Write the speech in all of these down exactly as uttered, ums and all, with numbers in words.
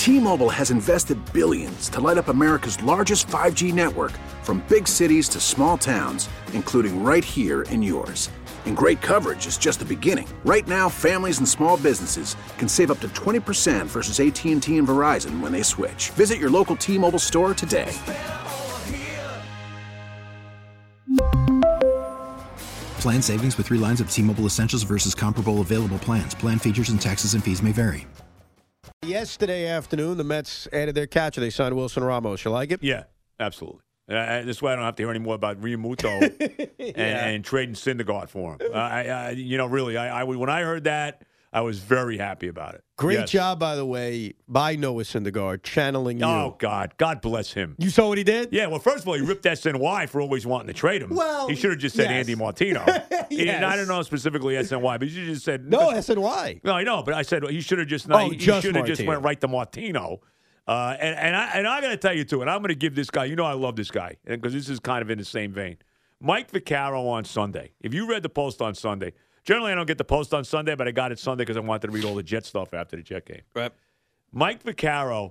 T-Mobile has invested billions to light up America's largest five G network, from big cities to small towns, including right here in yours. And great coverage is just the beginning. Right now, families and small businesses can save up to twenty percent versus A T and T and Verizon when they switch. Visit your local T-Mobile store today. Plan savings with three lines of T-Mobile Essentials versus comparable available plans. Plan features and taxes and fees may vary. Yesterday afternoon, the Mets added their catcher. They signed Wilson Ramos. You like it? Yeah, absolutely. Uh, this way I don't have to hear any more about Realmuto and, Yeah. and trading Syndergaard for him. Uh, I, I, you know, really, I, I, when I heard that, I was very happy about it. Great Yes. job, by the way, by Noah Syndergaard, channeling you. Oh, God. God bless him. You saw what he did? Yeah, well, first of all, he ripped S N Y for always wanting to trade him. Well, he should have just said yes. Andy Martino. He didn't- I don't know specifically S N Y, but you just said No, S N Y. No, I know, but I said he should have just not. Oh, he just should have just Martino. went right to Martino. Uh, and and I and I got to tell you too, and I'm going to give this guy. You know, I love this guy because this is kind of in the same vein. Mike Vaccaro on Sunday. If you read the post on Sunday, generally I don't get the post on Sunday, but I got it Sunday because I wanted to read all the Jet stuff after the Jet game. Right. Mike Vaccaro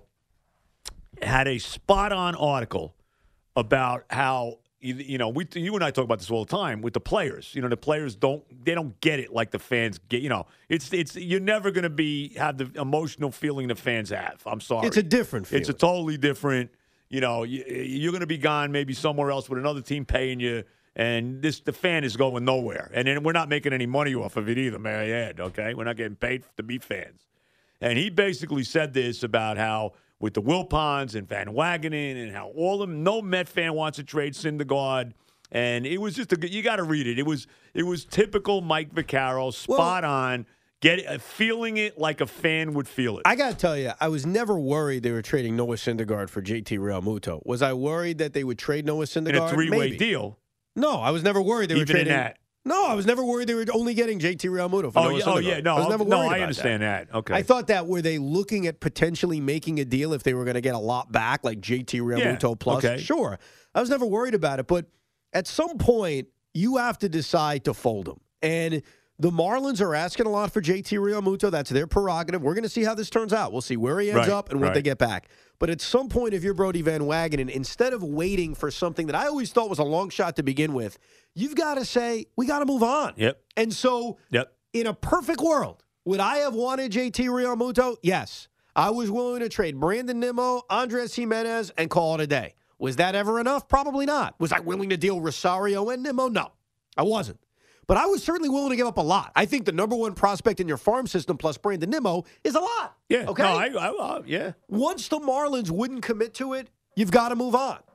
had a spot-on article about how you, you know we you and I talk about this all the time with the players. You know, the players don't they don't get it like the fans get. You know, it's it's you're never going to be have the emotional feeling the fans have. I'm sorry, It's a different feeling. It's a totally different. You know, you, you're going to be gone maybe somewhere else with another team paying you. And this, the fan is going nowhere. And then we're not making any money off of it either, may I add, okay? We're not getting paid to be fans. And he basically said this about how with the Wilpons and Van Wagenen and how all of them, no Met fan wants to trade Syndergaard. And it was just, a, you got to read it. It was it was typical Mike Vaccaro, spot Well, on, get uh, feeling it like a fan would feel it. I got to tell you, I was never worried they were trading Noah Syndergaard for J T Realmuto. Was I worried that they would trade Noah Syndergaard? In a three-way Maybe. deal. No, I was never worried they were Even in trading. that. No, I was never worried they were only getting J T Realmuto for Oh, Noah yeah, oh, Syndergaard. yeah, no, I was never no, worried I about understand that. Okay. I thought that were they looking at potentially making a deal if they were going to get a lot back, like J T Realmuto Yeah, plus? okay. Sure. I was never worried about it, but at some point you have to decide to fold him. And the Marlins are asking a lot for J T Realmuto. That's their prerogative. We're going to see how this turns out. We'll see where he ends Right, up and what right. they get back. But at some point, if you're Brody Van Wagenen, instead of waiting for something that I always thought was a long shot to begin with, you've got to say, we got to move on. Yep. And so, Yep. in a perfect world, would I have wanted J T Realmuto? Yes. I was willing to trade Brandon Nimmo, Andres Jimenez, and call it a day. Was that ever enough? Probably not. Was I willing to deal Rosario and Nimmo? No, I wasn't. But I was certainly willing to give up a lot. I think the number one prospect in your farm system plus Brandon Nimmo is a lot. Yeah. Okay. No, I, I, uh, yeah. Once the Marlins wouldn't commit to it, you've got to move on.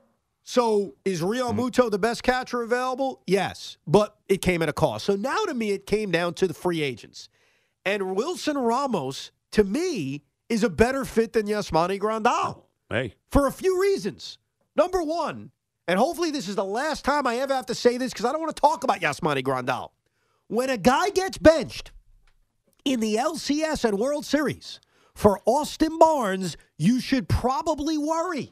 So is Real Mm-hmm. Muto the best catcher available? Yes, but it came at a cost. So now to me, it came down to the free agents. And Wilson Ramos, to me, is a better fit than Yasmani Grandal Hey. for a few reasons. Number one, and hopefully this is the last time I ever have to say this because I don't want to talk about Yasmani Grandal. When a guy gets benched in the L C S and World Series for Austin Barnes, you should probably worry.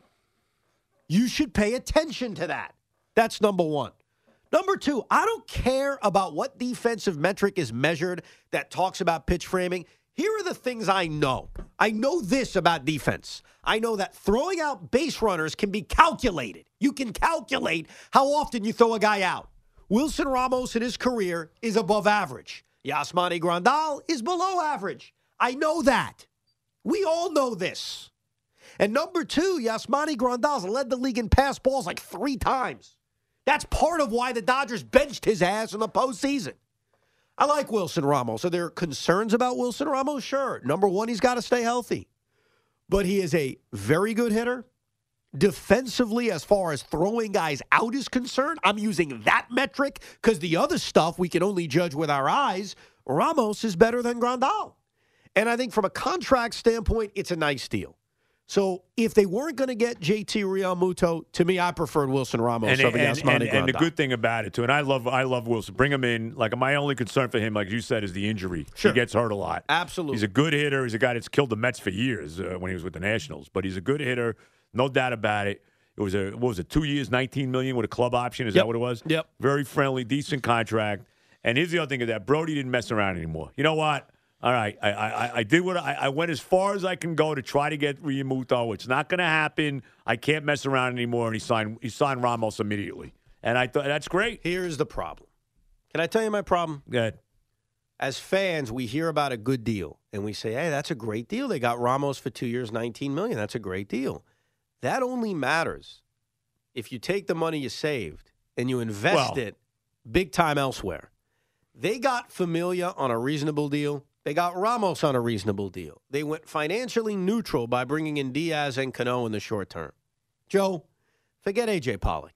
You should pay attention to that. That's number one. Number two, I don't care about what defensive metric is measured that talks about pitch framing. Here are the things I know. I know this about defense. I know that throwing out base runners can be calculated. You can calculate how often you throw a guy out. Wilson Ramos in his career is above average. Yasmani Grandal is below average. I know that. We all know this. And number two, Yasmani Grandal's led the league in pass balls like three times. That's part of why the Dodgers benched his ass in the postseason. I like Wilson Ramos. Are there concerns about Wilson Ramos? Sure. Number one, he's got to stay healthy. But he is a very good hitter. Defensively, as far as throwing guys out is concerned, I'm using that metric because the other stuff we can only judge with our eyes. Ramos is better than Grandal. And I think from a contract standpoint, it's a nice deal. So if they weren't going to get J T Realmuto, to me, I preferred Wilson Ramos And, over and, Yasmani and, Grandal. and the good thing about it, too, and I love I love Wilson. Bring him in. Like, my only concern for him, like you said, is the injury. Sure. He gets hurt a lot. Absolutely. He's a good hitter. He's a guy that's killed the Mets for years uh, when he was with the Nationals. But he's a good hitter. No doubt about it. It was a, what was it, two years, nineteen million dollars with a club option? Is Yep. that what it was? Yep. Very friendly, decent contract. And here's the other thing is that Brody didn't mess around anymore. You know what? All right, I I, I did what I, I went as far as I can go to try to get Realmuto. It's not going to happen. I can't mess around anymore. And he signed he signed Ramos immediately, and I thought that's great. Here's the problem. Can I tell you my problem? Go ahead. As fans, we hear about a good deal, and we say, hey, that's a great deal. They got Ramos for two years, nineteen million dollars. That's a great deal. That only matters if you take the money you saved and you invest Well, it big time elsewhere. They got Familia on a reasonable deal. They got Ramos on a reasonable deal. They went financially neutral by bringing in Diaz and Cano in the short term. Joe, forget A J Pollock.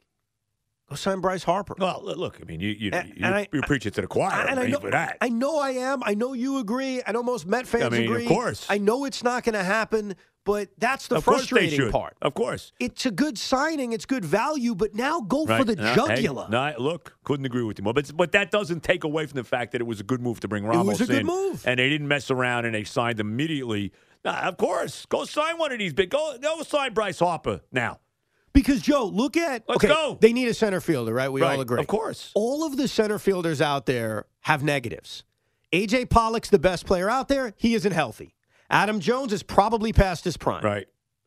Go sign Bryce Harper. Well, look, I mean, you you, And- you, and I- you preach it to the choir And I know, for that. I know I am. I know you agree. I know most Met fans I mean, of agree. course. I know it's not going to happen, but that's the of course they frustrating should. part. Of course. It's a good signing. It's good value, but now go Right. for the Uh, jugular. Hey, no, look, couldn't agree with you more. But but that doesn't take away from the fact that it was a good move to bring Ramos in. was a good move. And they didn't mess around and they signed immediately. Nah, of course. Go sign one of these big. Go, go sign Bryce Harper now. Because, Joe, look at Let's okay, go. they need a center fielder, right? We Right, all agree. of course. All of the center fielders out there have negatives. A J Pollock's the best player out there. He isn't healthy. Adam Jones is probably past his prime. Right.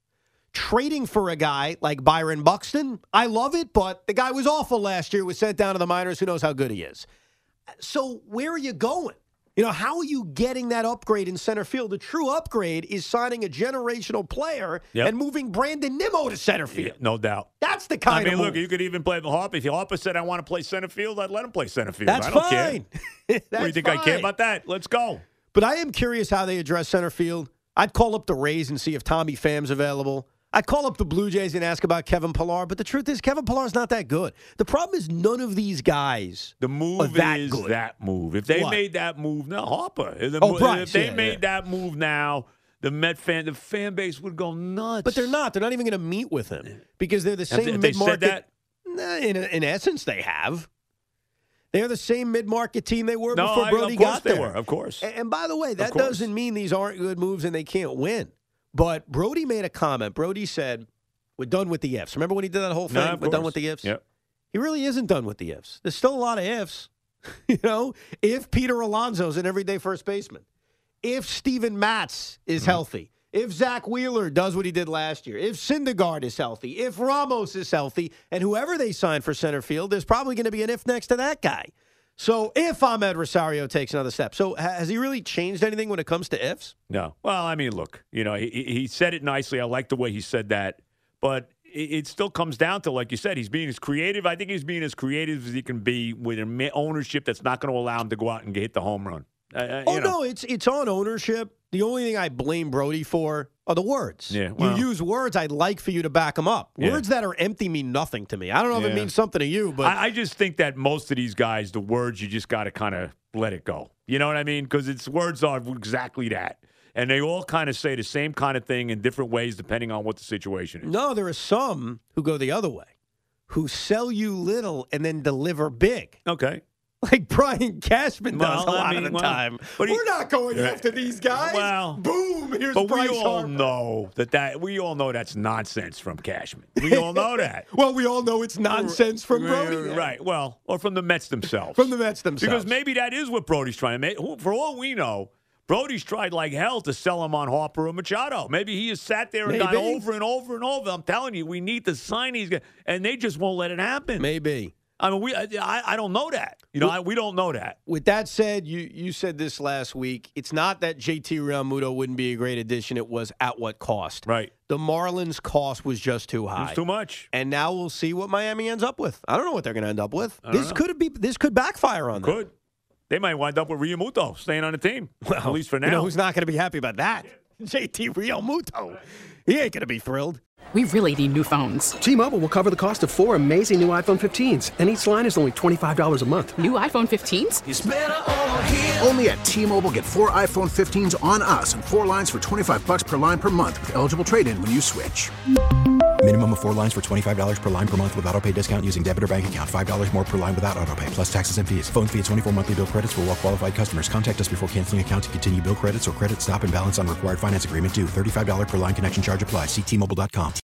Trading for a guy like Byron Buxton, I love it, but the guy was awful last year, was sent down to the minors. Who knows how good he is? So where are you going? You know, how are you getting that upgrade in center field? The true upgrade is signing a generational player Yep. and moving Brandon Nimmo to center field. Yeah, no doubt. That's the kind I mean, of look, move. you could even play the Harper. If Harper said, I want to play center field, I'd let him play center field. That's I don't fine. care. That's What do you think I care fine. about that? Let's go. But I am curious how they address center field. I'd call up the Rays and see if Tommy Pham's available. I'd call up the Blue Jays and ask about Kevin Pillar. But the truth is, Kevin Pillar's not that good. The problem is none of these guys The are move that is good. that move. If they What? made that move, no, Harper. If the Oh, mo- Bryce, if they yeah, made yeah. that move now, the Met fan, the fan base would go nuts. But they're not. They're not even going to meet with him because they're the Have they- same have they said mid-market. that? Nah, in, in essence, they have. They're the same mid-market team they were No, before I- Brody of course got they there. were, of course. And, and by the way, that course. doesn't mean these aren't good moves and they can't win. But Brody made a comment. Brody said, we're done with the ifs. Remember when he did that whole thing? No, of we're done course. with the ifs? Yep. He really isn't done with the ifs. There's still a lot of ifs. you know, if Peter Alonso's an everyday first baseman, if Steven Matz is Mm-hmm. healthy, if Zach Wheeler does what he did last year, if Syndergaard is healthy, if Ramos is healthy, and whoever they sign for center field, there's probably going to be an if next to that guy. So if Ahmed Rosario takes another step. So ha- has he really changed anything when it comes to ifs? No. Well, I mean, look, you know, he, he said it nicely. I like the way he said that. But it, it still comes down to, like you said, he's being as creative. I think he's being as creative as he can be with an ma- ownership that's not going to allow him to go out and hit the home run. Uh, uh, Oh, you know. no, it's it's on ownership. The only thing I blame Brody for are the words. Yeah, well. you use words, I'd like for you to back them up. Yeah. Words that are empty mean nothing to me. I don't know if it Yeah. means something to you, but I, I just think that most of these guys, the words, you just got to kind of let it go. You know what I mean? Because its words are exactly that. And they all kind of say the same kind of thing in different ways depending on what the situation is. no, there are some who go the other way, who sell you little and then deliver big. Okay. Like Brian Cashman does Well, a I lot mean, of the well, time. but he- We're not going Right. after these guys. Well, boom, here's But Bryce we all Harper. know that, that we all know that's nonsense from Cashman. We all know that. Well, we all know it's nonsense from Brody. then. Right. Well, or from the Mets themselves. From the Mets themselves. Because maybe that is what Brody's trying to make. Who- For all we know, Brody's tried like hell to sell him on Harper or Machado. Maybe he has sat there and gone Maybe. over and over and over. I'm telling you, we need to sign these guys, and they just won't let it happen. Maybe. I mean, we. I, I don't know that. You know, I, we don't know that. With that said, you you said this last week. It's not that J T Realmuto wouldn't be a great addition. It was at what cost? Right. The Marlins' cost was just too high. It's too much. And now we'll see what Miami ends up with. I don't know what they're going to end up with. I don't This know. could be. This could backfire on them. Could. They might wind up with Realmuto staying on the team, at least for now. You know who's not going to be happy about that? J T Realmuto. He ain't going to be thrilled. We really need new phones. T-Mobile will cover the cost of four amazing new iPhone fifteens, and each line is only twenty-five dollars a month. New iPhone fifteens? Only at T-Mobile, get four iPhone fifteens on us and four lines for twenty-five bucks per line per month with eligible trade-in when you switch. Minimum of four lines for twenty-five dollars per line per month with autopay discount using debit or bank account. five dollars more per line without autopay, plus taxes and fees. Phone fee at twenty-four monthly bill credits for well-qualified customers. Contact us before canceling account to continue bill credits or credit stop and balance on required finance agreement due. thirty-five dollars per line connection charge applies. See T Mobile dot com.